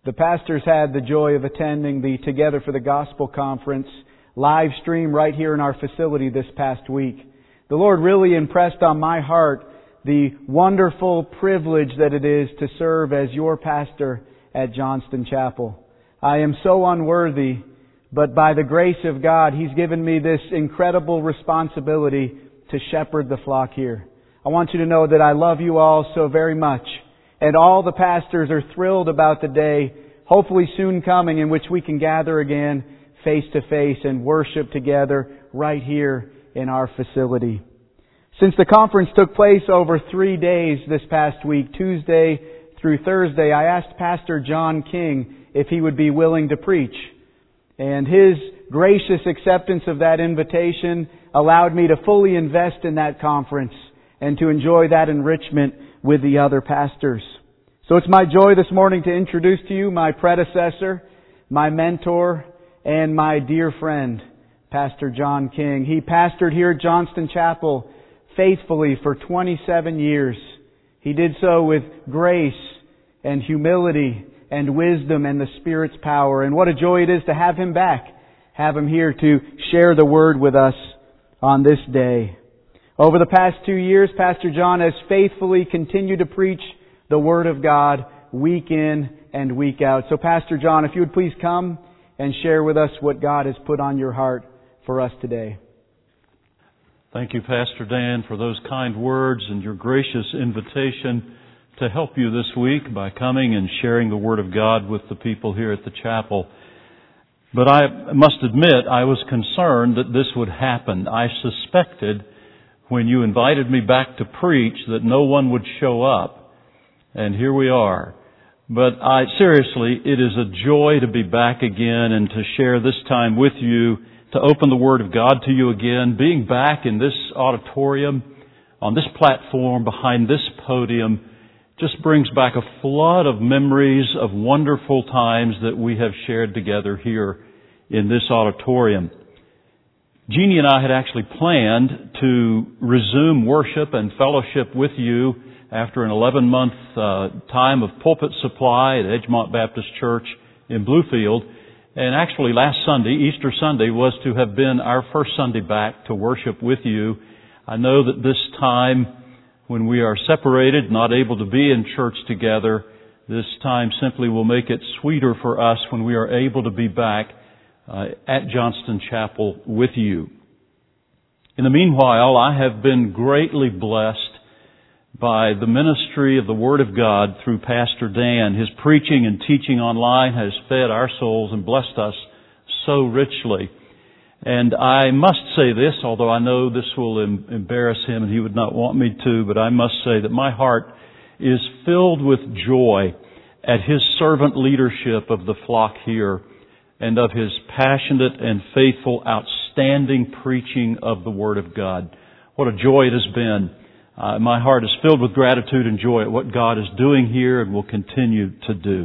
The pastors had the joy of attending the Together for the Gospel Conference live stream right here in our facility this past week. The Lord really impressed on my heart the wonderful privilege that it is to serve as your pastor at Johnston Chapel. I am so unworthy, but by the grace of God, He's given me this incredible responsibility to shepherd the flock here. I want you to know that I love you all so very much. And all the pastors are thrilled about the day, hopefully soon coming, in which we can gather again face to face and worship together right here in our facility. Since the conference took place over 3 days this past week, Tuesday through Thursday, I asked Pastor John King if he would be willing to preach. And his gracious acceptance of that invitation allowed me to fully invest in that conference and to enjoy that enrichment with the other pastors. So it's my joy this morning to introduce to you my predecessor, my mentor, and my dear friend, Pastor John King. He pastored here at Johnston Chapel faithfully for 27 years. He did so with grace and humility and wisdom and the Spirit's power. And what a joy it is to have him back, have him here to share the Word with us on this day. Over the past 2 years, Pastor John has faithfully continued to preach the Word of God week in and week out. So Pastor John, if you would please come and share with us what God has put on your heart for us today. Thank you, Pastor Dan, for those kind words and your gracious invitation to help you this week by coming and sharing the Word of God with the people here at the chapel. But I must admit, I was concerned that this would happen. I suspected when you invited me back to preach that no one would show up. And here we are. But seriously, it is a joy to be back again and to share this time with you, to open the Word of God to you again. Being back in this auditorium, on this platform, behind this podium, just brings back a flood of memories of wonderful times that we have shared together here in this auditorium. Jeannie and I had actually planned to resume worship and fellowship with you after an 11-month time of pulpit supply at Edgemont Baptist Church in Bluefield. And actually last Sunday, Easter Sunday, was to have been our first Sunday back to worship with you. I know that this time when we are separated, not able to be in church together, this time simply will make it sweeter for us when we are able to be back at Johnston Chapel with you. In the meanwhile, I have been greatly blessed by the ministry of the Word of God through Pastor Dan. His preaching and teaching online has fed our souls and blessed us so richly. And I must say this, although I know this will embarrass him and he would not want me to, but I must say that my heart is filled with joy at his servant leadership of the flock here and of his passionate and faithful, outstanding preaching of the Word of God. What a joy it has been. My heart is filled with gratitude and joy at what God is doing here and will continue to do.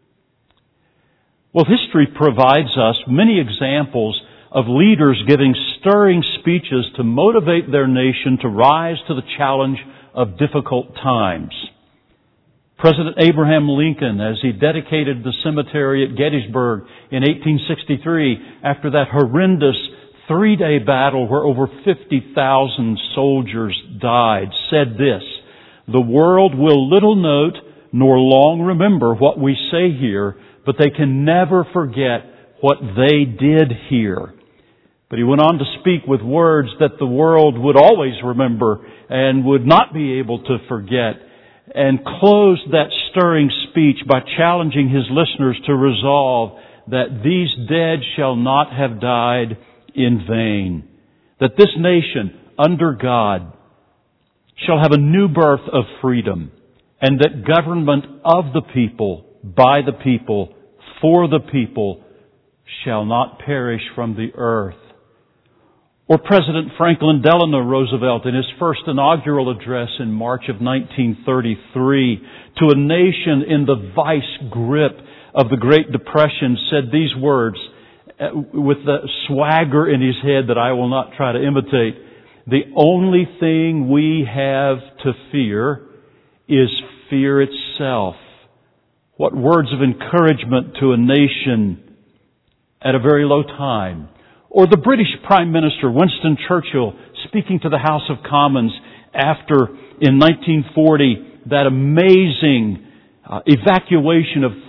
Well, history provides us many examples of leaders giving stirring speeches to motivate their nation to rise to the challenge of difficult times. President Abraham Lincoln, as he dedicated the cemetery at Gettysburg in 1863, after that horrendous 3-day battle where over 50,000 soldiers died, said this: "The world will little note nor long remember what we say here, but they can never forget what they did here." But he went on to speak with words that the world would always remember and would not be able to forget, and closed that stirring speech by challenging his listeners to resolve that these dead shall not have died in vain, that this nation under God shall have a new birth of freedom, and that government of the people, by the people, for the people shall not perish from the earth. Or President Franklin Delano Roosevelt, in his first inaugural address in March of 1933 to a nation in the vice grip of the Great Depression, said these words with the swagger in his head that I will not try to imitate: "The only thing we have to fear is fear itself. What words of encouragement to a nation at a very low time. Or the British Prime Minister, Winston Churchill, speaking to the House of Commons after, in 1940, that amazing evacuation of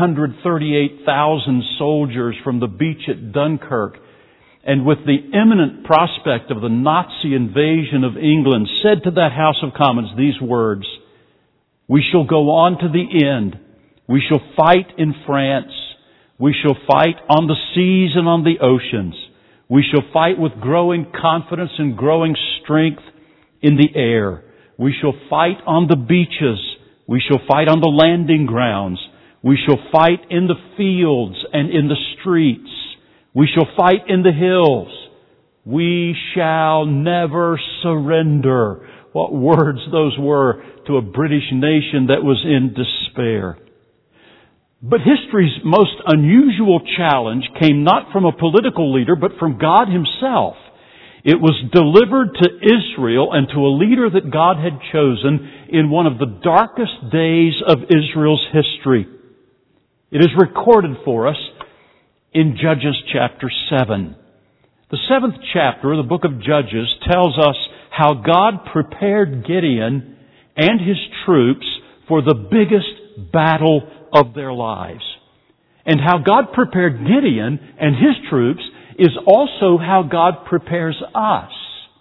338,000 soldiers from the beach at Dunkirk, and with the imminent prospect of the Nazi invasion of England, said to that House of Commons these words, "We shall go on to the end. We shall fight in France. We shall fight on the seas and on the oceans. We shall fight with growing confidence and growing strength in the air. We shall fight on the beaches. We shall fight on the landing grounds. We shall fight in the fields and in the streets. We shall fight in the hills. We shall never surrender." What words those were to a British nation that was in despair. But history's most unusual challenge came not from a political leader, but from God Himself. It was delivered to Israel and to a leader that God had chosen in one of the darkest days of Israel's history. It is recorded for us in Judges chapter 7. The 7th chapter of the book of Judges tells us how God prepared Gideon and his troops for the biggest battle of their lives. And how God prepared Gideon and his troops is also how God prepares us.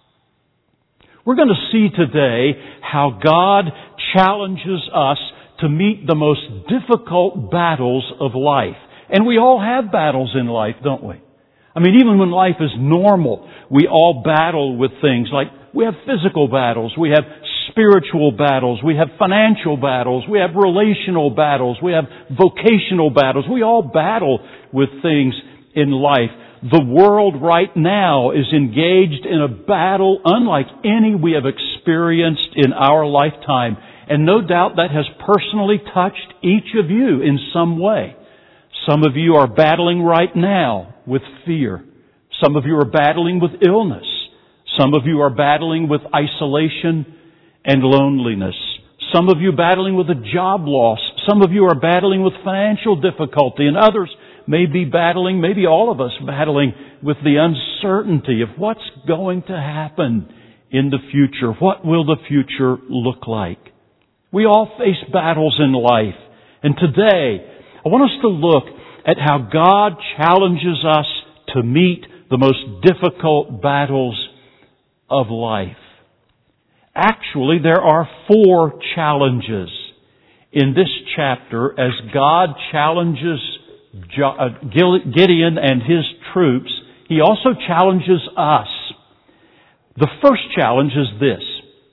We're going to see today how God challenges us to meet the most difficult battles of life. And we all have battles in life, don't we? I mean, even when life is normal, we all battle with things like we have physical battles, we have spiritual battles, we have financial battles, we have relational battles, we have vocational battles. We all battle with things in life. The world right now is engaged in a battle unlike any we have experienced in our lifetime. And no doubt that has personally touched each of you in some way. Some of you are battling right now with fear. Some of you are battling with illness. Some of you are battling with isolation and loneliness. Some of you battling with a job loss. Some of you are battling with financial difficulty, and others may be battling, maybe all of us battling with the uncertainty of what's going to happen in the future. What will the future look like? We all face battles in life. And today, I want us to look at how God challenges us to meet the most difficult battles of life. Actually, there are 4 challenges in this chapter as God challenges Gideon and his troops. He also challenges us. The first challenge is this: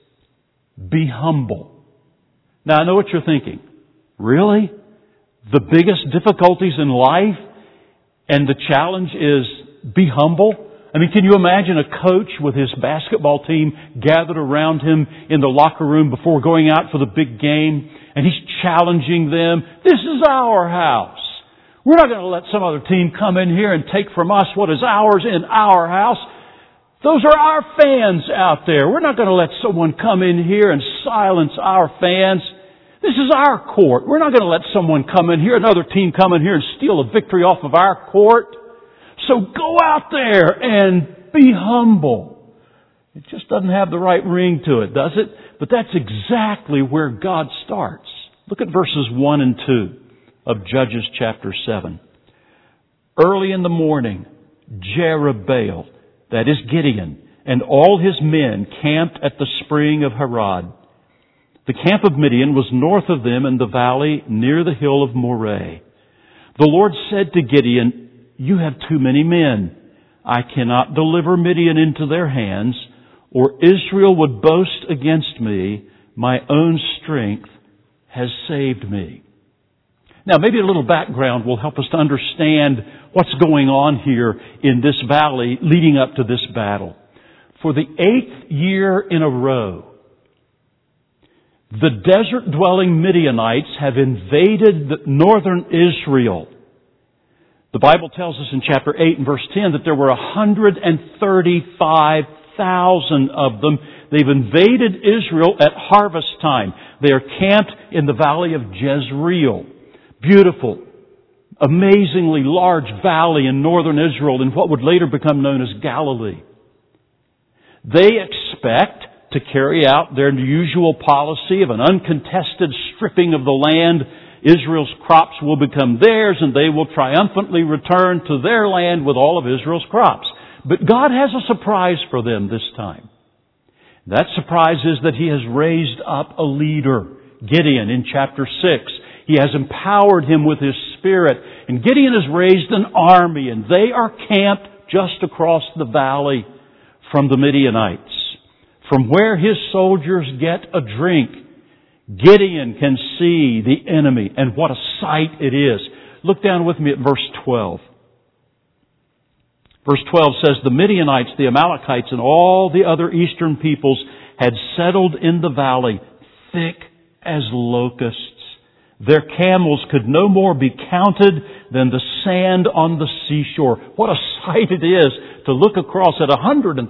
be humble. Now, I know what you're thinking. Really? The biggest difficulties in life and the challenge is be humble? I mean, can you imagine a coach with his basketball team gathered around him in the locker room before going out for the big game, and he's challenging them? This is our house. We're not going to let some other team come in here and take from us what is ours in our house. Those are our fans out there. We're not going to let someone come in here and silence our fans. This is our court. We're not going to let someone come in here, another team come in here and steal a victory off of our court. So go out there and be humble. It just doesn't have the right ring to it, does it? But that's exactly where God starts. Look at verses 1 and 2 of Judges chapter 7. Early in the morning, Jerubbaal, that is Gideon, and all his men camped at the spring of Harod. The camp of Midian was north of them in the valley near the hill of Moreh. The Lord said to Gideon, "You have too many men. I cannot deliver Midian into their hands, or Israel would boast against me. My own strength has saved me." Now, maybe a little background will help us to understand what's going on here in this valley leading up to this battle. For the 8th year in a row, the desert-dwelling Midianites have invaded northern Israel. The Bible tells us in chapter 8 and verse 10 that there were 135,000 of them. They've invaded Israel at harvest time. They are camped in the valley of Jezreel. beautiful, amazingly large valley in northern Israel in what would later become known as Galilee. They expect to carry out their usual policy of an uncontested stripping of the land. Israel's crops will become theirs, and they will triumphantly return to their land with all of Israel's crops. But God has a surprise for them this time. That surprise is that He has raised up a leader, Gideon, in chapter 6. He has empowered him with His Spirit. And Gideon has raised an army, and they are camped just across the valley from the Midianites. From where his soldiers get a drink, Gideon can see the enemy, and what a sight it is. Look down with me at verse 12. Verse 12 says, "The Midianites, the Amalekites, and all the other eastern peoples had settled in the valley, thick as locusts. Their camels could no more be counted than the sand on the seashore." What a sight it is to look across at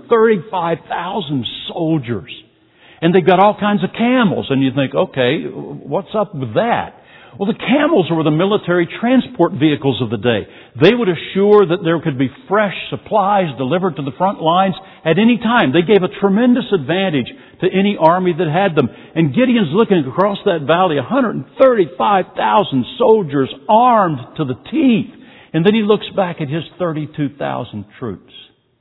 135,000 soldiers. And they've got all kinds of camels. And you think, okay, what's up with that? Well, the camels were the military transport vehicles of the day. They would assure that there could be fresh supplies delivered to the front lines at any time. They gave a tremendous advantage to any army that had them. And Gideon's looking across that valley, 135,000 soldiers armed to the teeth. And then he looks back at his 32,000 troops.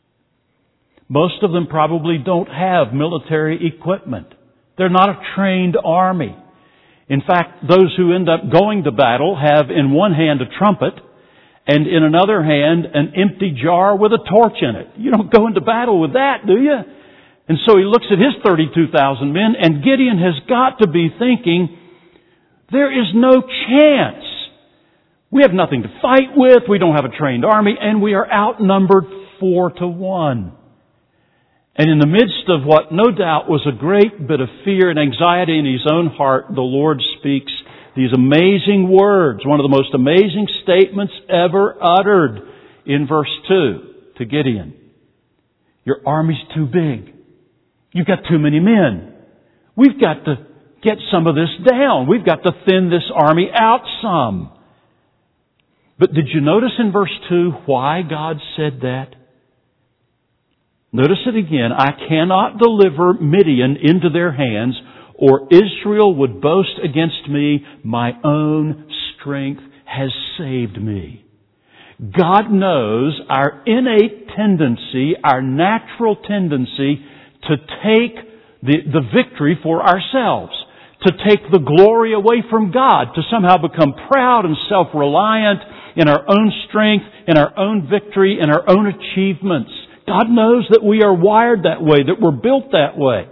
Most of them probably don't have military equipment. They're not a trained army. In fact, those who end up going to battle have in one hand a trumpet and in another hand an empty jar with a torch in it. You don't go into battle with that, do you? And so he looks at his 32,000 men, and Gideon has got to be thinking, there is no chance. We have nothing to fight with, we don't have a trained army, and we are outnumbered 4-1. And in the midst of what no doubt was a great bit of fear and anxiety in his own heart, the Lord speaks these amazing words, one of the most amazing statements ever uttered in verse 2 to Gideon. Your army's too big. You've got too many men. We've got to get some of this down. We've got to thin this army out some. But did you notice in verse 2 why God said that? Notice it again. I cannot deliver Midian into their hands, or Israel would boast against me. My own strength has saved me. God knows our innate tendency, our natural tendency to take the victory for ourselves, to take the glory away from God, to somehow become proud and self-reliant in our own strength, in our own victory, in our own achievements. God knows that we are wired that way, that we're built that way.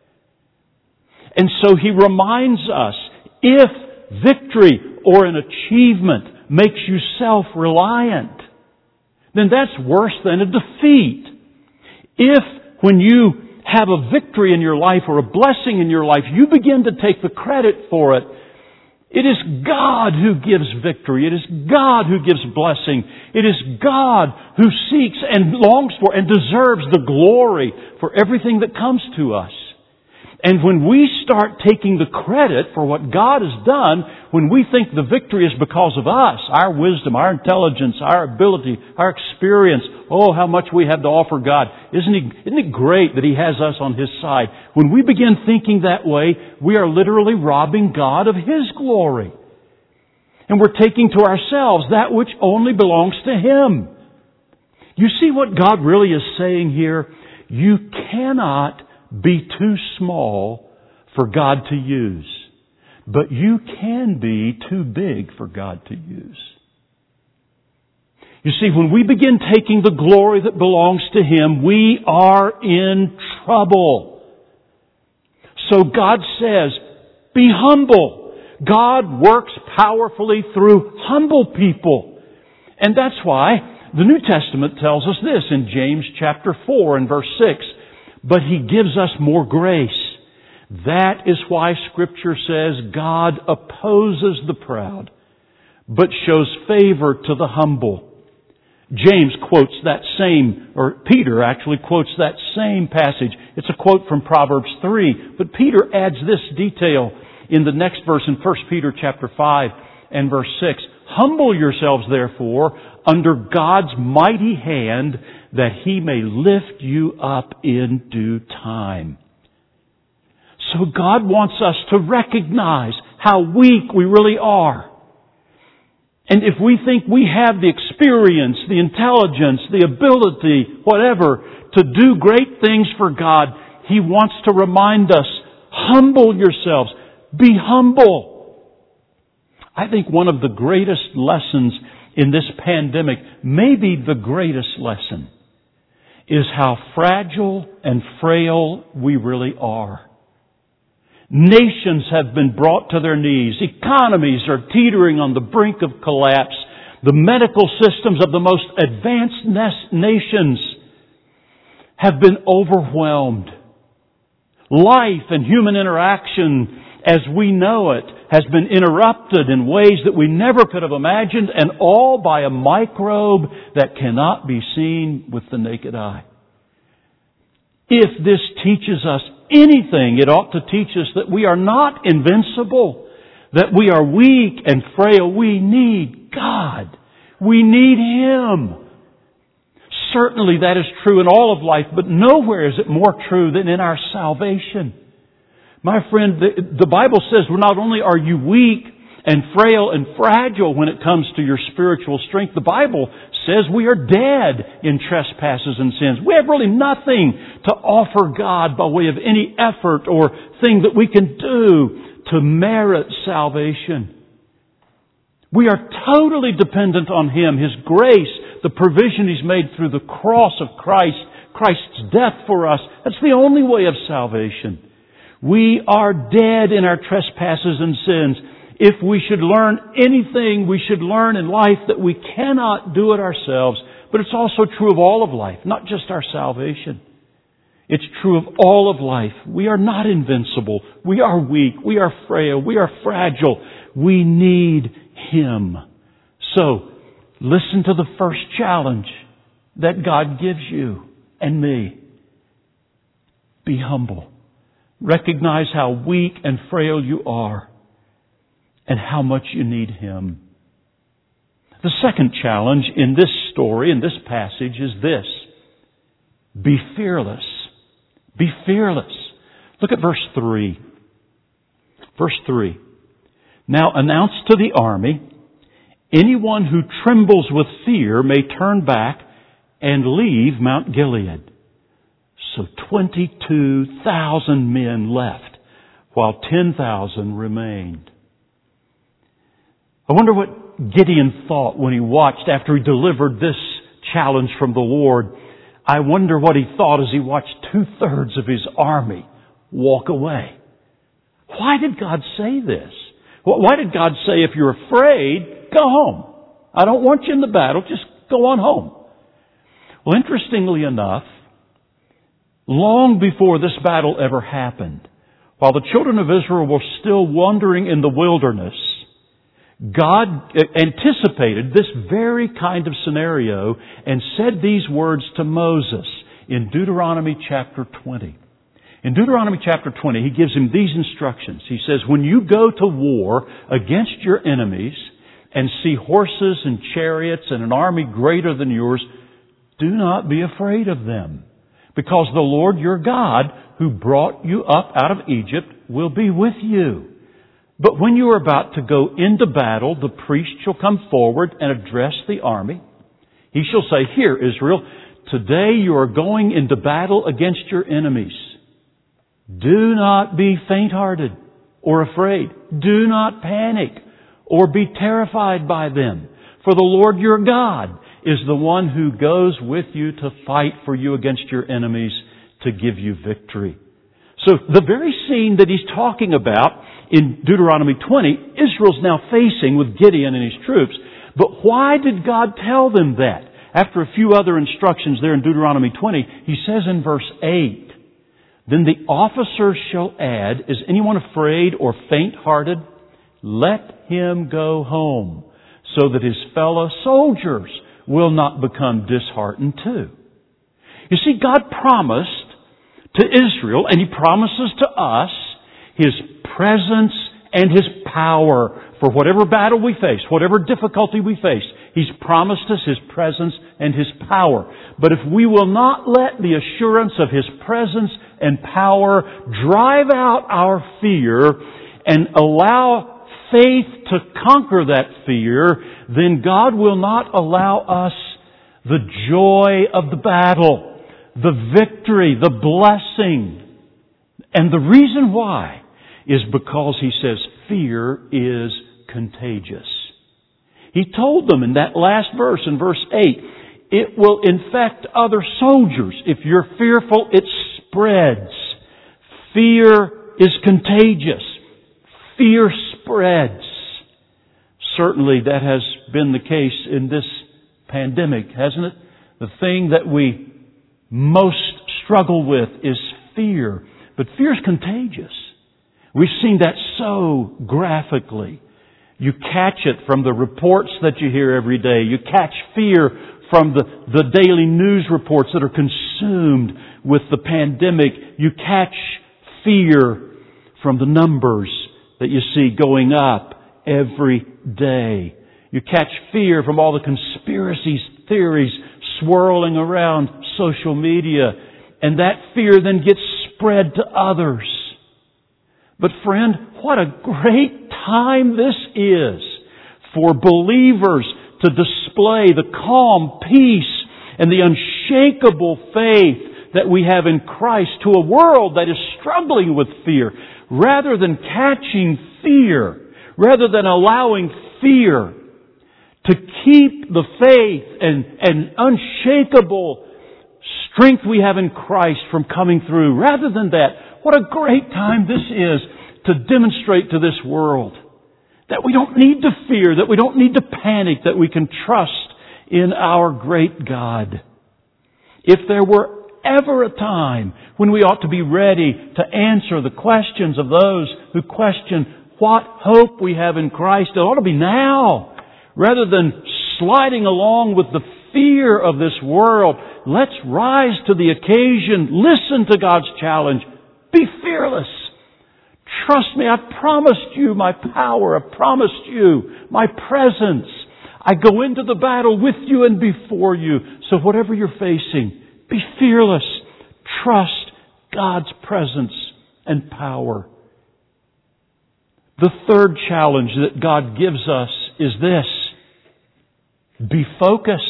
And so He reminds us, if victory or an achievement makes you self-reliant, then that's worse than a defeat. If when you have a victory in your life or a blessing in your life, you begin to take the credit for it, it is God who gives victory. It is God who gives blessing. It is God who seeks and longs for and deserves the glory for everything that comes to us. And when we start taking the credit for what God has done, when we think the victory is because of us, our wisdom, our intelligence, our ability, our experience, oh, how much we have to offer God. Isn't it great that He has us on His side? When we begin thinking that way, we are literally robbing God of His glory. And we're taking to ourselves that which only belongs to Him. You see what God really is saying here? You cannot be too small for God to use. But you can be too big for God to use. You see, when we begin taking the glory that belongs to Him, we are in trouble. So God says, be humble. God works powerfully through humble people. And that's why the New Testament tells us this in James chapter 4 and verse 6. But He gives us more grace. That is why Scripture says God opposes the proud, but shows favor to the humble. James quotes that same, or Peter actually quotes that same passage. It's a quote from Proverbs 3. But Peter adds this detail in the next verse in 1 Peter chapter 5 and verse 6. Humble yourselves, therefore, under God's mighty hand, that He may lift you up in due time. So God wants us to recognize how weak we really are. And if we think we have the experience, the intelligence, the ability, whatever, to do great things for God, He wants to remind us, humble yourselves. Be humble. I think one of the greatest lessons in this pandemic, maybe the greatest lesson, is how fragile and frail we really are. Nations have been brought to their knees. Economies are teetering on the brink of collapse. The medical systems of the most advanced nations have been overwhelmed. Life and human interaction as we know it has been interrupted in ways that we never could have imagined, and all by a microbe that cannot be seen with the naked eye. If this teaches us anything, it ought to teach us that we are not invincible, that we are weak and frail. We need God. We need Him. Certainly that is true in all of life, but nowhere is it more true than in our salvation. My friend, the Bible says not only are you weak and frail and fragile when it comes to your spiritual strength, the Bible says we are dead in trespasses and sins. We have really nothing to offer God by way of any effort or thing that we can do to merit salvation. We are totally dependent on Him, His grace, the provision He's made through the cross of Christ, Christ's death for us. That's the only way of salvation. We are dead in our trespasses and sins. If we should learn anything, we should learn in life that we cannot do it ourselves. But it's also true of all of life, not just our salvation. It's true of all of life. We are not invincible. We are weak. We are frail. We are fragile. We need Him. So, listen to the first challenge that God gives you and me. Be humble. Recognize how weak and frail you are and how much you need Him. The second challenge in this story, in this passage, is this. Be fearless. Be fearless. Look at verse 3. Verse 3. Now announce to the army, anyone who trembles with fear may turn back and leave Mount Gilead. So 22,000 men left, while 10,000 remained. I wonder what Gideon thought when he watched after he delivered this challenge from the Lord. I wonder what he thought as he watched 2/3 of his army walk away. Why did God say this? Why did God say, if you're afraid, go home? I don't want you in the battle, just go on home. Well, interestingly enough, long before this battle ever happened, while the children of Israel were still wandering in the wilderness, God anticipated this very kind of scenario and said these words to Moses in Deuteronomy chapter 20. In Deuteronomy chapter 20, He gives him these instructions. He says, when you go to war against your enemies and see horses and chariots and an army greater than yours, do not be afraid of them. Because the Lord your God, who brought you up out of Egypt, will be with you. But when you are about to go into battle, the priest shall come forward and address the army. He shall say, Hear, Israel, today you are going into battle against your enemies. Do not be faint-hearted or afraid. Do not panic or be terrified by them. For the Lord your God is the one who goes with you to fight for you against your enemies to give you victory. So the very scene that He's talking about in Deuteronomy 20, Israel's now facing with Gideon and his troops. But why did God tell them that? After a few other instructions there in Deuteronomy 20, He says in verse 8, Then the officers shall add, Is anyone afraid or faint-hearted? Let him go home, so that his fellow soldiers will not become disheartened too. You see, God promised to Israel, and He promises to us, His presence and His power for whatever battle we face, whatever difficulty we face. He's promised us His presence and His power. But if we will not let the assurance of His presence and power drive out our fear and allow faith to conquer that fear, then God will not allow us the joy of the battle, the victory, the blessing. And the reason why is because He says fear is contagious. He told them in that last verse, in verse 8, it will infect other soldiers. If you're fearful, it spreads. Fear is contagious. Fear spreads. Certainly that has been the case in this pandemic, hasn't it? The thing that we most struggle with is fear. But fear is contagious. We've seen that so graphically. You catch it from the reports that you hear every day. You catch fear from the daily news reports that are consumed with the pandemic. You catch fear from the numbers that you see going up every day. You catch fear from all the conspiracy theories swirling around social media. And that fear then gets spread to others. But friend, what a great time this is for believers to display the calm peace and the unshakable faith that we have in Christ to a world that is struggling with fear. Rather than catching fear, rather than allowing fear to keep the faith and unshakable strength we have in Christ from coming through. Rather than that, what a great time this is to demonstrate to this world that we don't need to fear, that we don't need to panic, that we can trust in our great God. If there were ever a time when we ought to be ready to answer the questions of those who question what hope we have in Christ, it ought to be now. Rather than sliding along with the fear of this world, let's rise to the occasion. Listen to God's challenge. Be fearless. Trust me, I've promised you my power. I've promised you my presence. I go into the battle with you and before you. So whatever you're facing, be fearless. Trust God's presence and power. The third challenge that God gives us is this. Be focused.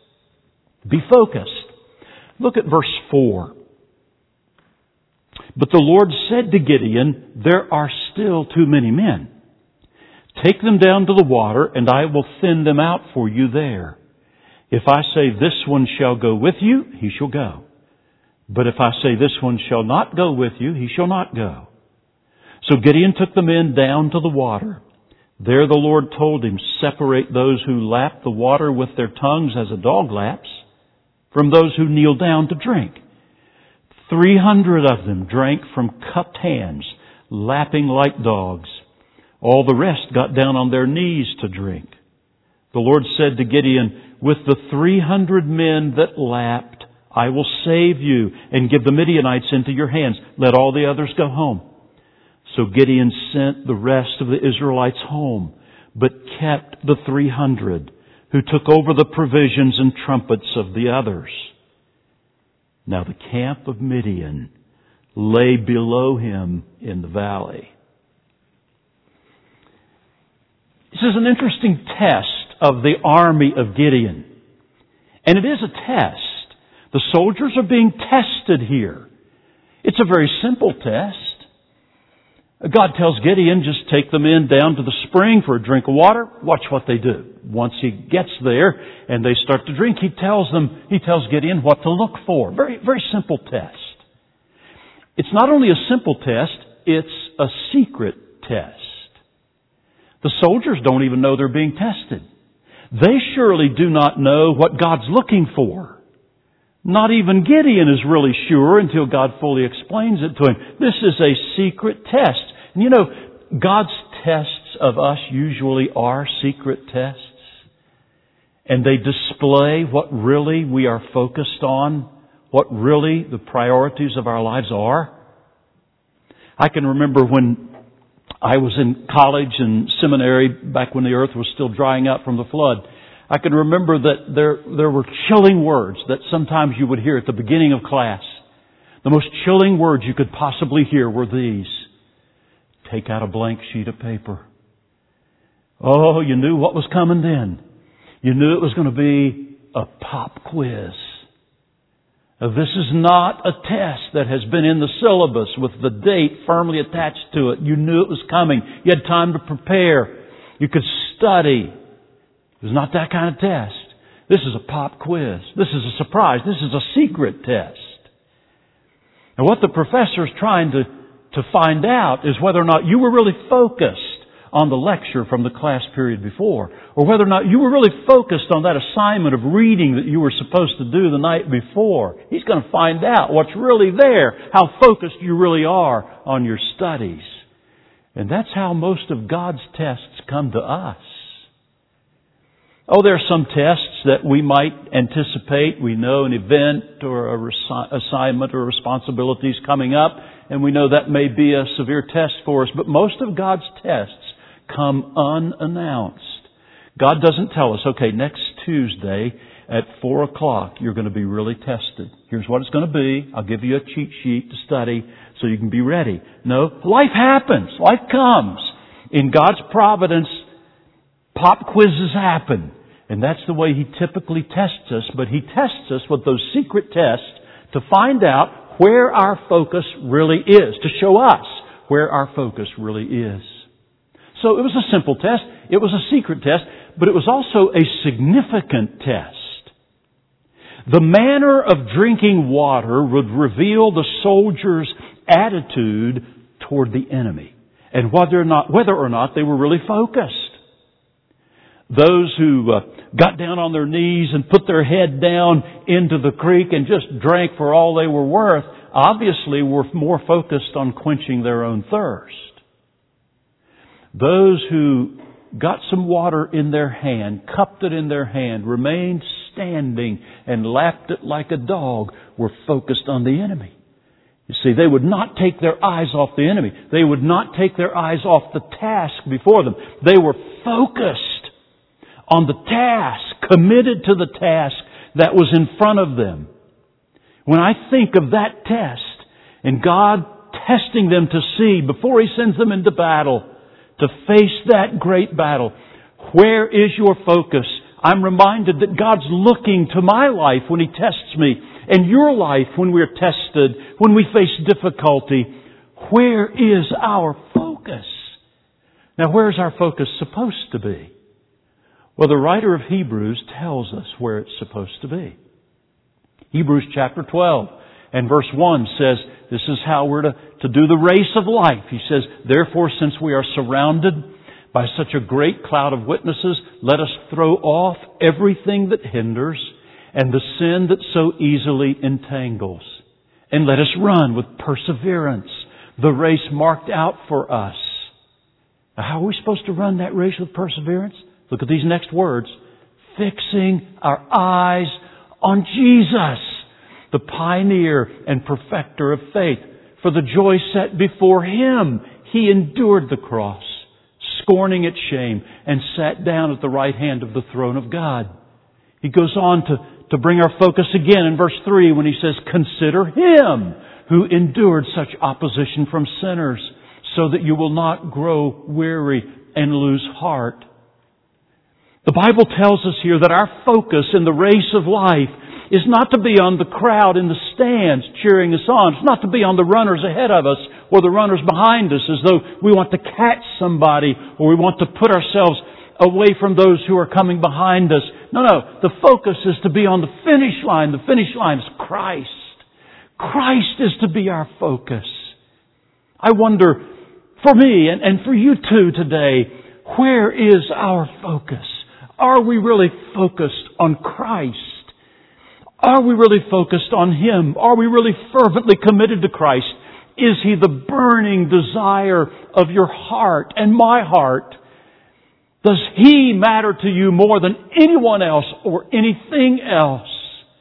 Be focused. Look at verse 4. But the Lord said to Gideon, there are still too many men. Take them down to the water, and I will thin them out for you there. If I say this one shall go with you, he shall go. But if I say this one shall not go with you, he shall not go. So Gideon took the men down to the water. There the Lord told him, separate those who lap the water with their tongues as a dog laps from those who kneel down to drink. 300 of them drank from cupped hands, lapping like dogs. All the rest got down on their knees to drink. The Lord said to Gideon, with the 300 men that lapped, I will save you and give the Midianites into your hands. Let all the others go home. So Gideon sent the rest of the Israelites home, but kept the 300 who took over the provisions and trumpets of the others. Now the camp of Midian lay below him in the valley. This is an interesting test of the army of Gideon. And it is a test. The soldiers are being tested here. It's a very simple test. God tells Gideon, just take the men down to the spring for a drink of water. Watch what they do. Once he gets there and they start to drink, he tells Gideon what to look for. Very, very simple test. It's not only a simple test, it's a secret test. The soldiers don't even know they're being tested. They surely do not know what God's looking for. Not even Gideon is really sure until God fully explains it to him. This is a secret test. And you know, God's tests of us usually are secret tests. And they display what really we are focused on, what really the priorities of our lives are. I can remember when I was in college and seminary back when the earth was still drying up from the flood. I can remember that there were chilling words that sometimes you would hear at the beginning of class. The most chilling words you could possibly hear were these: take out a blank sheet of paper. Oh, you knew what was coming then. You knew it was going to be a pop quiz. Now, this is not a test that has been in the syllabus with the date firmly attached to it. You knew it was coming. You had time to prepare. You could study. It was not that kind of test. This is a pop quiz. This is a surprise. This is a secret test. And what the professor is trying to find out is whether or not you were really focused on the lecture from the class period before, or whether or not you were really focused on that assignment of reading that you were supposed to do the night before. He's going to find out what's really there, how focused you really are on your studies. And that's how most of God's tests come to us. Oh, there are some tests that we might anticipate. We know an event or a assignment or responsibility is coming up, and we know that may be a severe test for us. But most of God's tests come unannounced. God doesn't tell us, okay, next Tuesday at 4 o'clock you're going to be really tested. Here's what it's going to be. I'll give you a cheat sheet to study so you can be ready. No, life happens. Life comes. In God's providence, pop quizzes happen. And that's the way He typically tests us. But He tests us with those secret tests to find out where our focus really is, to show us where our focus really is. So it was a simple test. It was a secret test, but it was also a significant test. The manner of drinking water would reveal the soldier's attitude toward the enemy and whether or not they were really focused. Those who got down on their knees and put their head down into the creek and just drank for all they were worth obviously were more focused on quenching their own thirst. Those who got some water in their hand, cupped it in their hand, remained standing and lapped it like a dog, were focused on the enemy. You see, they would not take their eyes off the enemy. They would not take their eyes off the task before them. They were focused on the task, committed to the task that was in front of them. When I think of that test and God testing them to see before He sends them into battle, to face that great battle, where is your focus? I'm reminded that God's looking to my life when He tests me, and your life when we're tested, when we face difficulty. Where is our focus? Now, where is our focus supposed to be? Well, the writer of Hebrews tells us where it's supposed to be. Hebrews chapter 12 and verse 1 says, this is how we're to do the race of life. He says, therefore, since we are surrounded by such a great cloud of witnesses, let us throw off everything that hinders and the sin that so easily entangles. And let us run with perseverance the race marked out for us. Now, how are we supposed to run that race with perseverance? Look at these next words. Fixing our eyes on Jesus, the pioneer and perfecter of faith. For the joy set before Him, He endured the cross, scorning its shame, and sat down at the right hand of the throne of God. He goes on to bring our focus again in verse 3 when he says, consider Him who endured such opposition from sinners, so that you will not grow weary and lose heart. The Bible tells us here that our focus in the race of life is not to be on the crowd in the stands cheering us on. It's not to be on the runners ahead of us or the runners behind us as though we want to catch somebody or we want to put ourselves away from those who are coming behind us. No. The focus is to be on the finish line. The finish line is Christ. Christ is to be our focus. I wonder, for me and for you too today, where is our focus? Are we really focused on Christ? Are we really focused on Him? Are we really fervently committed to Christ? Is He the burning desire of your heart and my heart? Does He matter to you more than anyone else or anything else?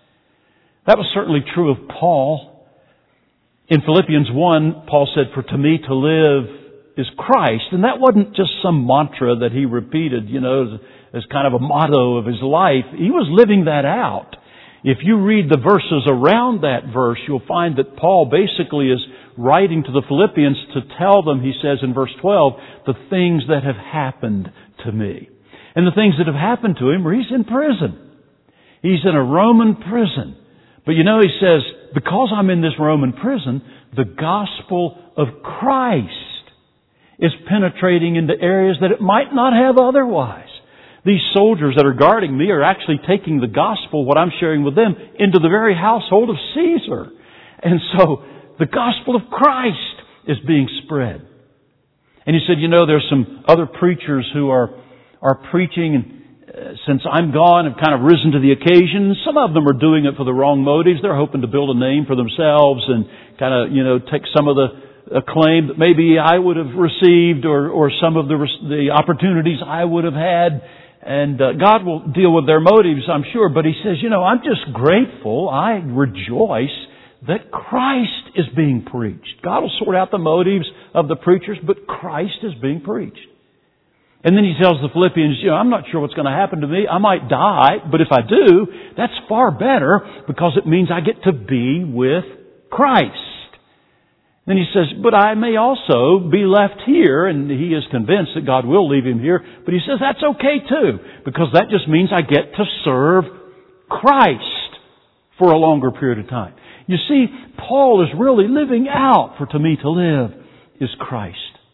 That was certainly true of Paul. In Philippians 1, Paul said, for to me to live is Christ. And that wasn't just some mantra that he repeated, as kind of a motto of his life. He was living that out. If you read the verses around that verse, you'll find that Paul basically is writing to the Philippians to tell them, he says in verse 12, the things that have happened to me. And the things that have happened to him are he's in prison. He's in a Roman prison. But he says, because I'm in this Roman prison, the gospel of Christ is penetrating into areas that it might not have otherwise. These soldiers that are guarding me are actually taking the gospel, what I'm sharing with them, into the very household of Caesar. And so the gospel of Christ is being spread. And he said, there's some other preachers who are preaching, and since I'm gone, have kind of risen to the occasion. Some of them are doing it for the wrong motives. They're hoping to build a name for themselves and kind of, take some of the acclaim that maybe I would have received or some of the opportunities I would have had. And God will deal with their motives, I'm sure. But he says, I'm just grateful. I rejoice that Christ is being preached. God will sort out the motives of the preachers, but Christ is being preached. And then he tells the Philippians, I'm not sure what's going to happen to me. I might die, but if I do, that's far better because it means I get to be with Christ. Then he says, but I may also be left here, and he is convinced that God will leave him here, but he says that's okay too, because that just means I get to serve Christ for a longer period of time. You see, Paul is really living out, for to me to live is Christ.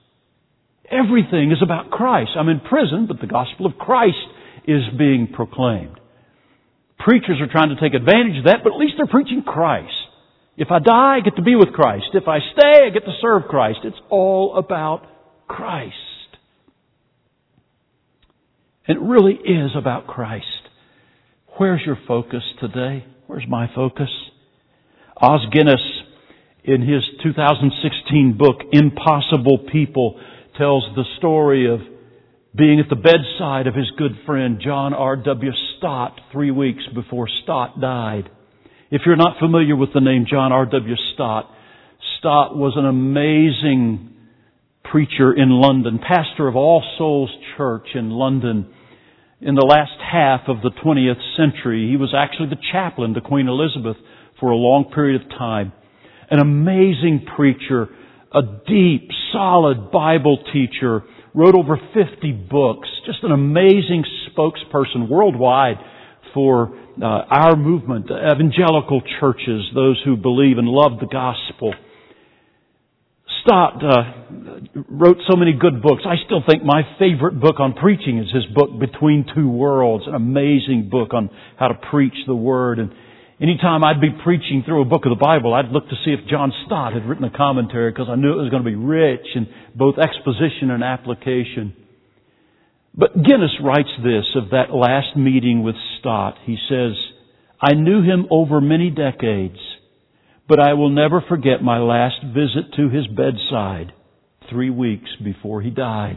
Everything is about Christ. I'm in prison, but the gospel of Christ is being proclaimed. Preachers are trying to take advantage of that, but at least they're preaching Christ. If I die, I get to be with Christ. If I stay, I get to serve Christ. It's all about Christ. And it really is about Christ. Where's your focus today? Where's my focus? Os Guinness, in his 2016 book, Impossible People, tells the story of being at the bedside of his good friend, John R.W. Stott, 3 weeks before Stott died. If you're not familiar with the name John R.W. Stott, Stott was an amazing preacher in London, pastor of All Souls Church in London. In the last half of the 20th century, he was actually the chaplain to Queen Elizabeth for a long period of time. An amazing preacher, a deep, solid Bible teacher, wrote over 50 books, just an amazing spokesperson worldwide for our movement, evangelical churches, those who believe and love the gospel. Stott wrote so many good books. I still think my favorite book on preaching is his book, Between Two Worlds, an amazing book on how to preach the Word. And anytime I'd be preaching through a book of the Bible, I'd look to see if John Stott had written a commentary because I knew it was going to be rich in both exposition and application. But Guinness writes this of that last meeting with Stott. He says, I knew him over many decades, but I will never forget my last visit to his bedside 3 weeks before he died.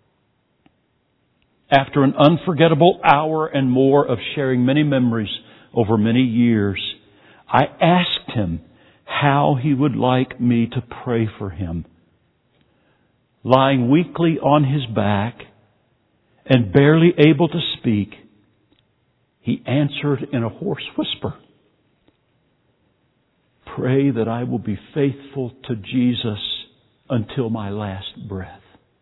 After an unforgettable hour and more of sharing many memories over many years, I asked him how he would like me to pray for him. Lying weakly on his back and barely able to speak, he answered in a hoarse whisper, pray that I will be faithful to Jesus until my last breath.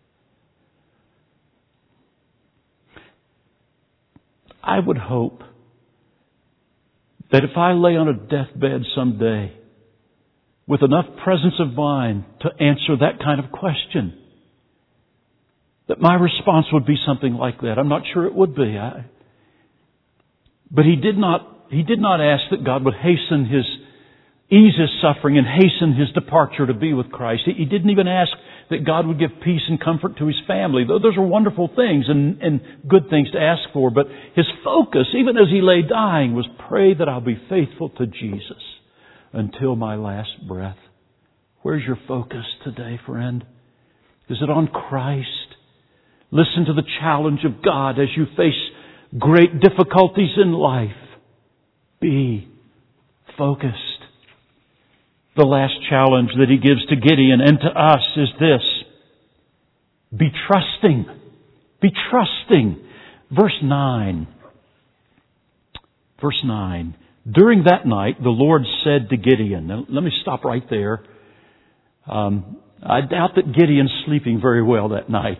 I would hope that if I lay on a deathbed someday with enough presence of mind to answer that kind of question, that my response would be something like that. I'm not sure it would be. But he did not ask that God would ease his suffering and hasten his departure to be with Christ. He didn't even ask that God would give peace and comfort to his family. Those are wonderful things and good things to ask for. But his focus, even as he lay dying, was pray that I'll be faithful to Jesus until my last breath. Where's your focus today, friend? Is it on Christ? Listen to the challenge of God as you face great difficulties in life. Be focused. The last challenge that he gives to Gideon and to us is this. Be trusting. Be trusting. Verse 9. Verse 9. During that night, the Lord said to Gideon. Now, let me stop right there. I doubt that Gideon's sleeping very well that night.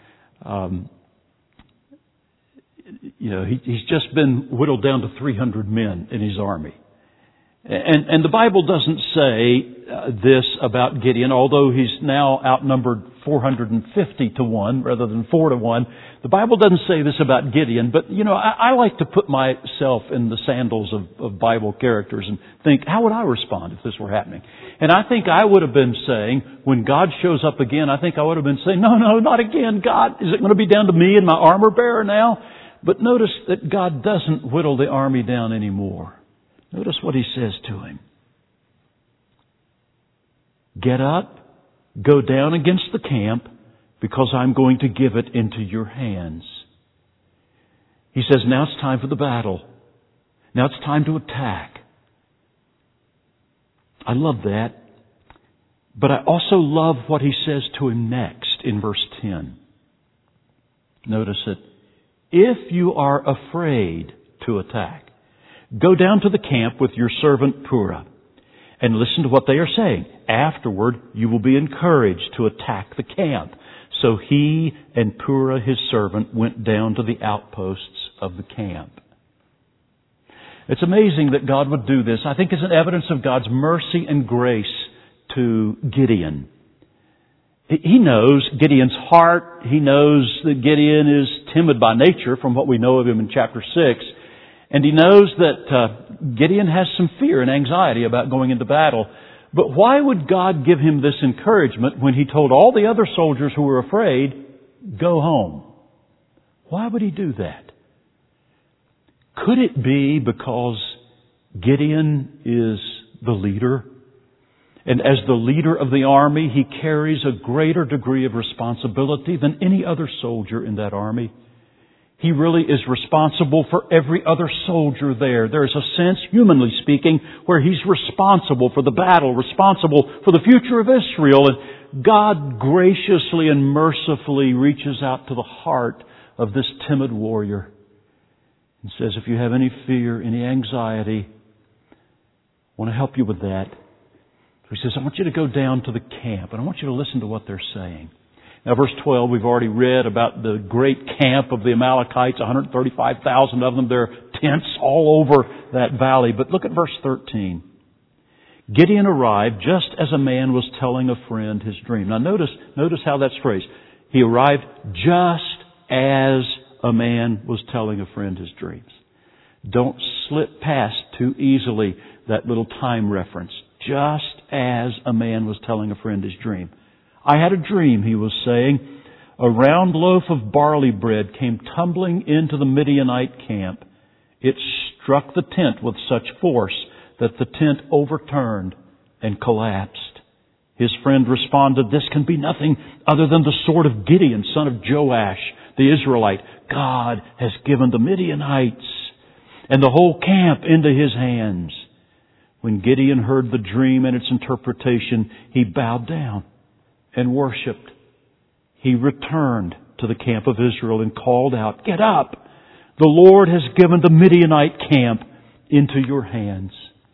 He's just been whittled down to 300 men in his army. And the Bible doesn't say this about Gideon, although he's now outnumbered 450 to 1 rather than 4 to 1. The Bible doesn't say this about Gideon, but I like to put myself in the sandals of Bible characters and think, how would I respond if this were happening? And I think I would have been saying, when God shows up again, I think I would have been saying, no, not again, God. Is it going to be down to me and my armor bearer now? But notice that God doesn't whittle the army down anymore. Notice what He says to him. Get up, go down against the camp, because I'm going to give it into your hands. He says, now it's time for the battle. Now it's time to attack. I love that. But I also love what He says to him next in verse 10. Notice it. If you are afraid to attack, go down to the camp with your servant Purah and listen to what they are saying. Afterward, you will be encouraged to attack the camp. So he and Purah, his servant, went down to the outposts of the camp. It's amazing that God would do this. I think it's an evidence of God's mercy and grace to Gideon. He knows Gideon's heart. He knows that Gideon is timid by nature from what we know of him in chapter 6. And he knows that Gideon has some fear and anxiety about going into battle. But why would God give him this encouragement when He told all the other soldiers who were afraid, go home? Why would He do that? Could it be because Gideon is the leader? And as the leader of the army, he carries a greater degree of responsibility than any other soldier in that army. He really is responsible for every other soldier there. There is a sense, humanly speaking, where he's responsible for the battle, responsible for the future of Israel. And God graciously and mercifully reaches out to the heart of this timid warrior and says, if you have any fear, any anxiety, I want to help you with that. He says, I want you to go down to the camp and I want you to listen to what they're saying. Now, verse 12, we've already read about the great camp of the Amalekites, 135,000 of them. There are tents all over that valley. But look at verse 13. Gideon arrived just as a man was telling a friend his dream. Now, notice how that's phrased. He arrived just as a man was telling a friend his dreams. Don't slip past too easily that little time reference. Just as a man was telling a friend his dream. I had a dream, he was saying. A round loaf of barley bread came tumbling into the Midianite camp. It struck the tent with such force that the tent overturned and collapsed. His friend responded, this can be nothing other than the sword of Gideon, son of Joash, the Israelite. God has given the Midianites and the whole camp into his hands. When Gideon heard the dream and its interpretation, he bowed down and worshipped. He returned to the camp of Israel and called out, get up! The Lord has given the Midianite camp into your hands.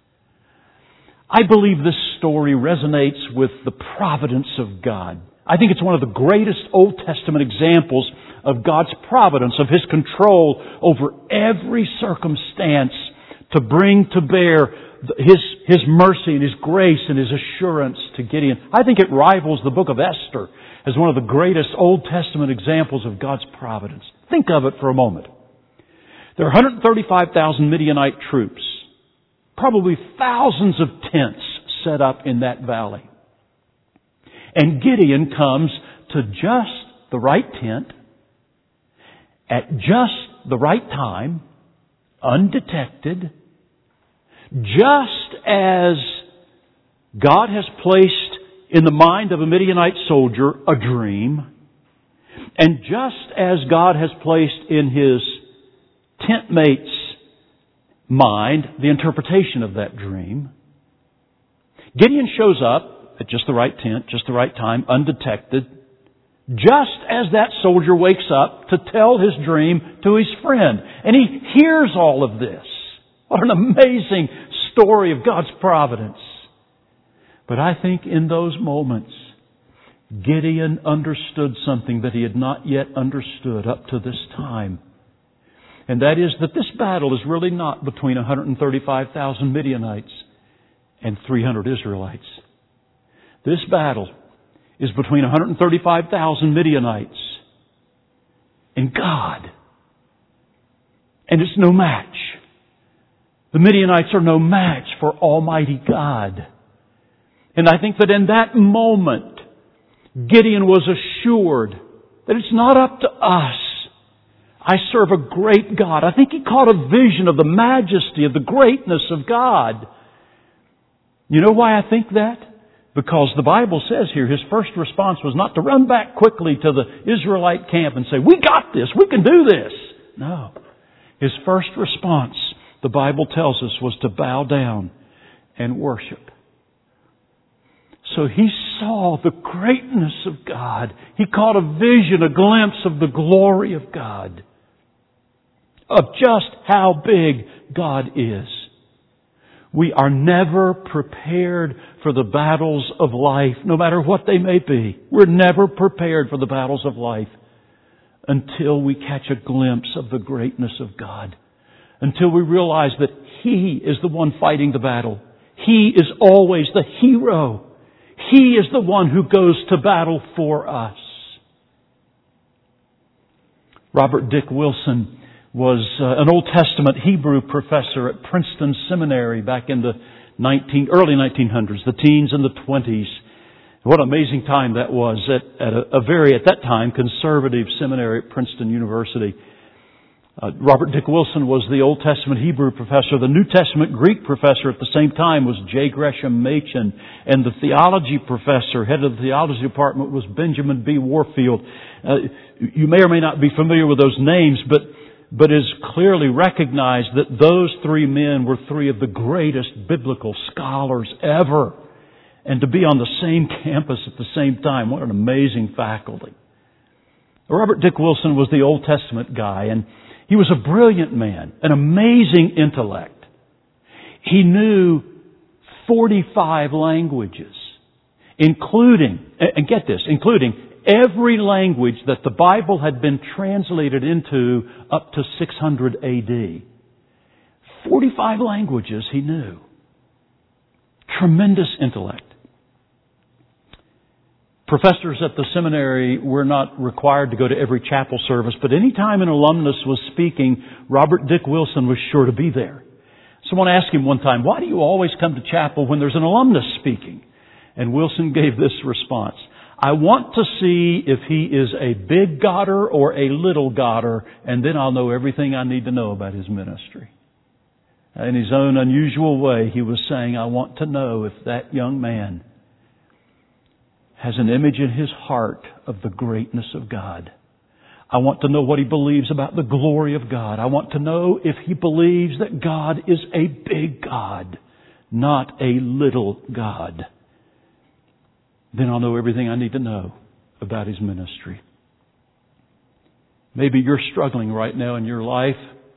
I believe this story resonates with the providence of God. I think it's one of the greatest Old Testament examples of God's providence, of His control over every circumstance to bring to bear His mercy and His grace and His assurance to Gideon. I think it rivals the book of Esther as one of the greatest Old Testament examples of God's providence. Think of it for a moment. There are 135,000 Midianite troops, probably thousands of tents set up in that valley. And Gideon comes to just the right tent, at just the right time, undetected, just as God has placed in the mind of a Midianite soldier a dream, and just as God has placed in his tent mate's mind the interpretation of that dream, Gideon shows up at just the right tent, just the right time, undetected, just as that soldier wakes up to tell his dream to his friend. And he hears all of this. What an amazing story of God's providence. But I think in those moments, Gideon understood something that he had not yet understood up to this time. And that is that this battle is really not between 135,000 Midianites and 300 Israelites. This battle is between 135,000 Midianites and God. And it's no match. The Midianites are no match for Almighty God. And I think that in that moment, Gideon was assured that it's not up to us. I serve a great God. I think he caught a vision of the majesty, of the greatness of God. You know why I think that? Because the Bible says here his first response was not to run back quickly to the Israelite camp and say, "We got this, we can do this." No. His first response, the Bible tells us, was to bow down and worship. So he saw the greatness of God. He caught a vision, a glimpse of the glory of God, of just how big God is. We are never prepared for the battles of life, no matter what they may be. We're never prepared for the battles of life until we catch a glimpse of the greatness of God. Until we realize that He is the one fighting the battle. He is always the hero. He is the one who goes to battle for us. Robert Dick Wilson was an Old Testament Hebrew professor at Princeton Seminary back in the early 1900s, the teens and the 20s. What an amazing time that was at that time, conservative seminary at Princeton University. Robert Dick Wilson was the Old Testament Hebrew professor. The New Testament Greek professor at the same time was J. Gresham Machen. And the theology professor, head of the theology department, was Benjamin B. Warfield. You may or may not be familiar with those names, but is clearly recognized that those three men were three of the greatest biblical scholars ever. And to be on the same campus at the same time, what an amazing faculty. Robert Dick Wilson was the Old Testament guy, and he was a brilliant man, an amazing intellect. He knew 45 languages, including every language that the Bible had been translated into up to 600 AD. 45 languages he knew. Tremendous intellect. Professors at the seminary were not required to go to every chapel service, but any time an alumnus was speaking, Robert Dick Wilson was sure to be there. Someone asked him one time, "Why do you always come to chapel when there's an alumnus speaking?" And Wilson gave this response: "I want to see if he is a big Godder or a little Godder, and then I'll know everything I need to know about his ministry." In his own unusual way, he was saying, I want to know if that young man has an image in his heart of the greatness of God. I want to know what he believes about the glory of God. I want to know if he believes that God is a big God, not a little God. Then I'll know everything I need to know about his ministry. Maybe you're struggling right now in your life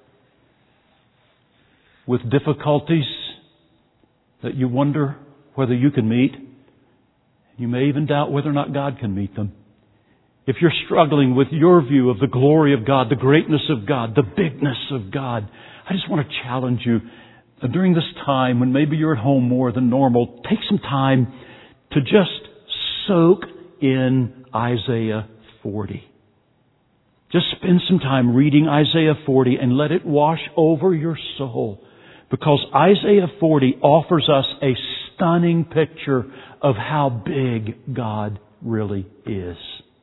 with difficulties that you wonder whether you can meet. You may even doubt whether or not God can meet them. If you're struggling with your view of the glory of God, the greatness of God, the bigness of God, I just want to challenge you during this time when maybe you're at home more than normal, take some time to just soak in Isaiah 40. Just spend some time reading Isaiah 40 and let it wash over your soul. Because Isaiah 40 offers us a stunning picture of how big God really is.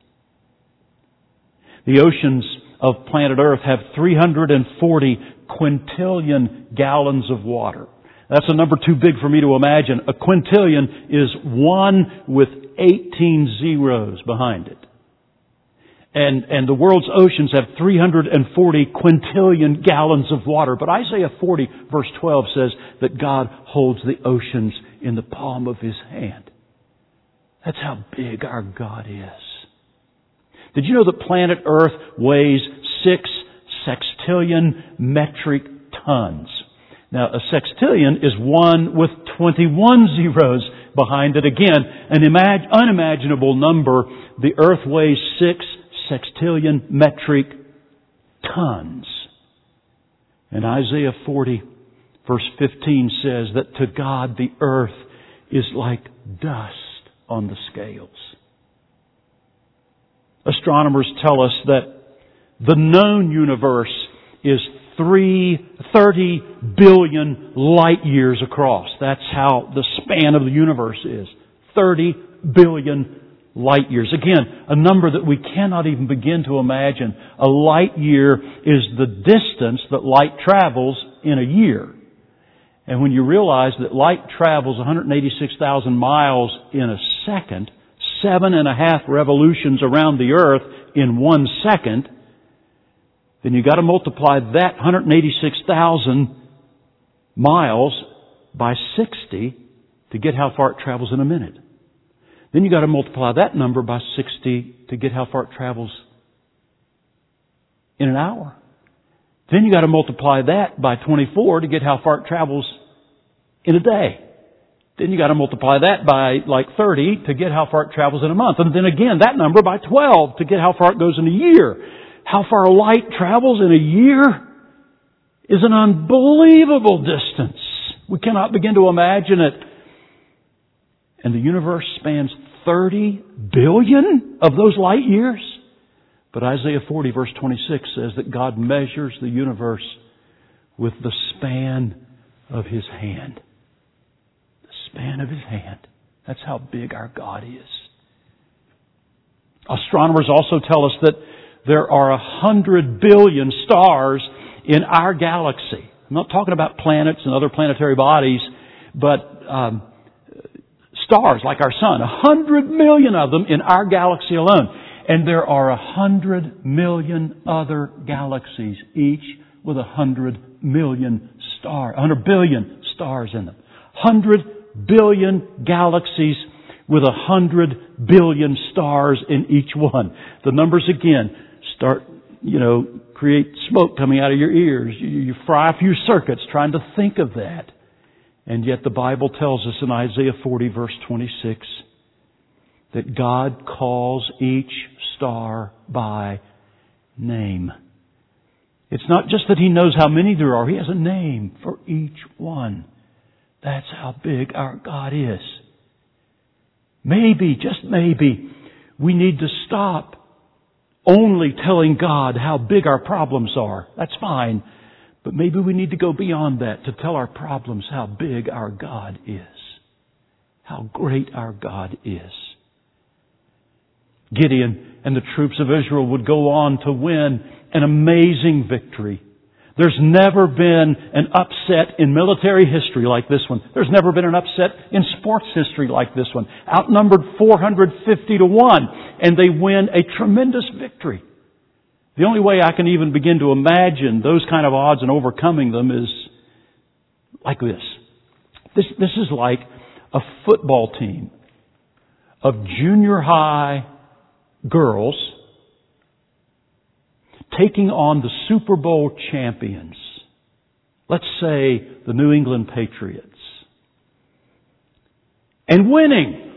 The oceans of planet Earth have 340 quintillion gallons of water. That's a number too big for me to imagine. A quintillion is 1 with 18 zeros behind it. And the world's oceans have 340 quintillion gallons of water. But Isaiah 40 verse 12 says that God holds the oceans in the palm of His hand. That's how big our God is. Did you know that planet Earth weighs 6 sextillion metric tons? Now, a sextillion is 1 with 21 zeros behind it. Again, an unimaginable number. The Earth weighs 6 sextillion metric tons. And Isaiah 40, verse 15 says that to God the earth is like dust on the scales. Astronomers tell us that the known universe is 30 billion light years across. That's how the span of the universe is. 30 billion light years. Again, a number that we cannot even begin to imagine. A light year is the distance that light travels in a year. And when you realize that light travels 186,000 miles in a second, 7.5 revolutions around the earth in 1 second, then you've got to multiply that 186,000 miles by 60 to get how far it travels in a minute. Then you've got to multiply that number by 60 to get how far it travels in an hour. Then you've got to multiply that by 24 to get how far it travels in a day. Then you've got to multiply that by 30 to get how far it travels in a month. And then again, that number by 12 to get how far it goes in a year. How far light travels in a year is an unbelievable distance. We cannot begin to imagine it. And the universe spans 30 billion of those light years. But Isaiah 40 verse 26 says that God measures the universe with the span of His hand. The span of His hand. That's how big our God is. Astronomers also tell us that there are 100 billion stars in our galaxy. I'm not talking about planets and other planetary bodies, but stars like our sun. 100 million of them in our galaxy alone. And there are 100 million other galaxies, each with 100 billion stars in them. 100 billion galaxies with 100 billion stars in each one. The numbers again start, create smoke coming out of your ears. You fry a few circuits trying to think of that. And yet the Bible tells us in Isaiah 40 verse 26 that God calls each star by name. It's not just that He knows how many there are. He has a name for each one. That's how big our God is. Maybe, just maybe, we need to stop only telling God how big our problems are. That's fine. But maybe we need to go beyond that to tell our problems how big our God is. How great our God is. Gideon and the troops of Israel would go on to win an amazing victory. There's never been an upset in military history like this one. There's never been an upset in sports history like this one. Outnumbered 450-1, and they win a tremendous victory. The only way I can even begin to imagine those kind of odds and overcoming them is like this. This is like a football team of junior high girls taking on the Super Bowl champions. Let's say the New England Patriots. And winning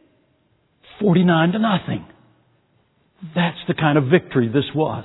49-0. That's the kind of victory this was.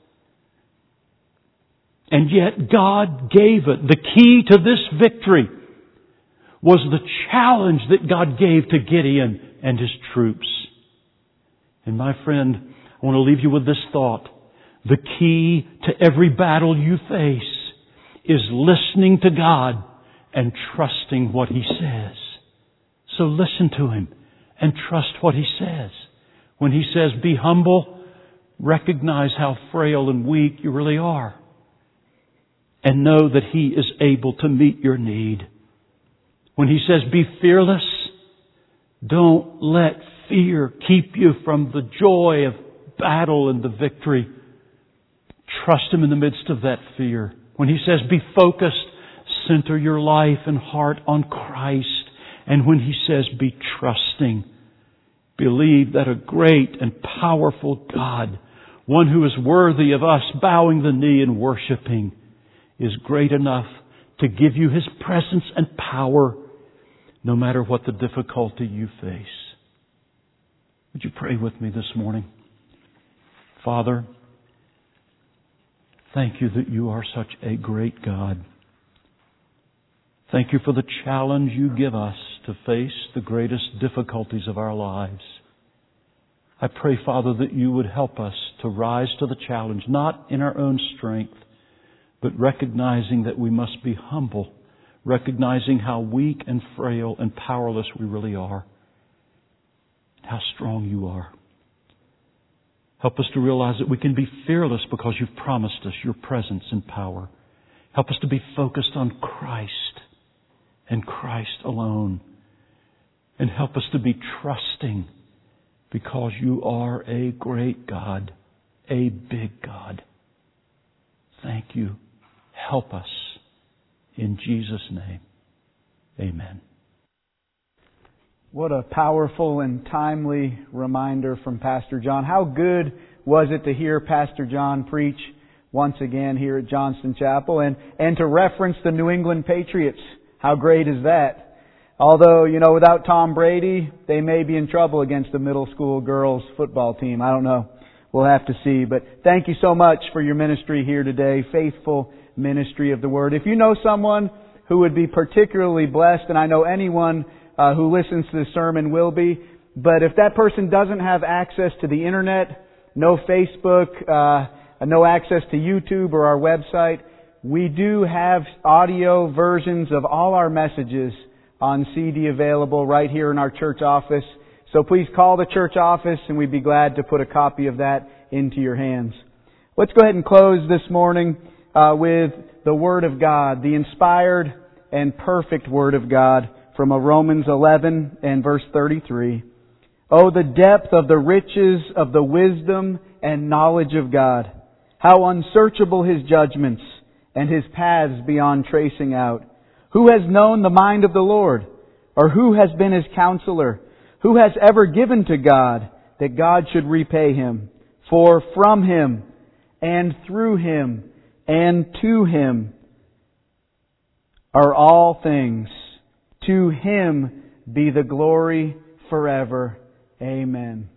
And yet God gave it. The key to this victory was the challenge that God gave to Gideon and his troops. And my friend, I want to leave you with this thought. The key to every battle you face is listening to God and trusting what He says. So listen to Him and trust what He says. When He says, be humble, recognize how frail and weak you really are. And know that He is able to meet your need. When He says, be fearless, don't let fear keep you from the joy of battle and the victory. Trust Him in the midst of that fear. When He says, be focused, center your life and heart on Christ. And when He says, be trusting, believe that a great and powerful God, one who is worthy of us bowing the knee and worshiping, is great enough to give you His presence and power no matter what the difficulty you face. Would you pray with me this morning? Father, thank you that you are such a great God. Thank you for the challenge you give us to face the greatest difficulties of our lives. I pray, Father, that you would help us to rise to the challenge, not in our own strength, but recognizing that we must be humble, recognizing how weak and frail and powerless we really are, and how strong you are. Help us to realize that we can be fearless because you've promised us your presence and power. Help us to be focused on Christ and Christ alone. And help us to be trusting because you are a great God, a big God. Thank you. Help us. In Jesus' name, amen. What a powerful and timely reminder from Pastor John. How good was it to hear Pastor John preach once again here at Johnston Chapel and to reference the New England Patriots. How great is that? Although, without Tom Brady, they may be in trouble against the middle school girls football team. I don't know. We'll have to see. But thank you so much for your ministry here today. Faithful ministry of the Word. If you know someone who would be particularly blessed, and I know anyone who listens to this sermon will be, but if that person doesn't have access to the Internet, no Facebook, no access to YouTube or our website, we do have audio versions of all our messages on CD available right here in our church office. So please call the church office and we'd be glad to put a copy of that into your hands. Let's go ahead and close this morning with the Word of God, the inspired and perfect Word of God from Romans 11 and verse 33. Oh, the depth of the riches of the wisdom and knowledge of God. How unsearchable His judgments and His paths beyond tracing out. Who has known the mind of the Lord? Or who has been His counselor? Who has ever given to God that God should repay him? For from Him and through Him and to Him are all things. To Him be the glory forever. Amen.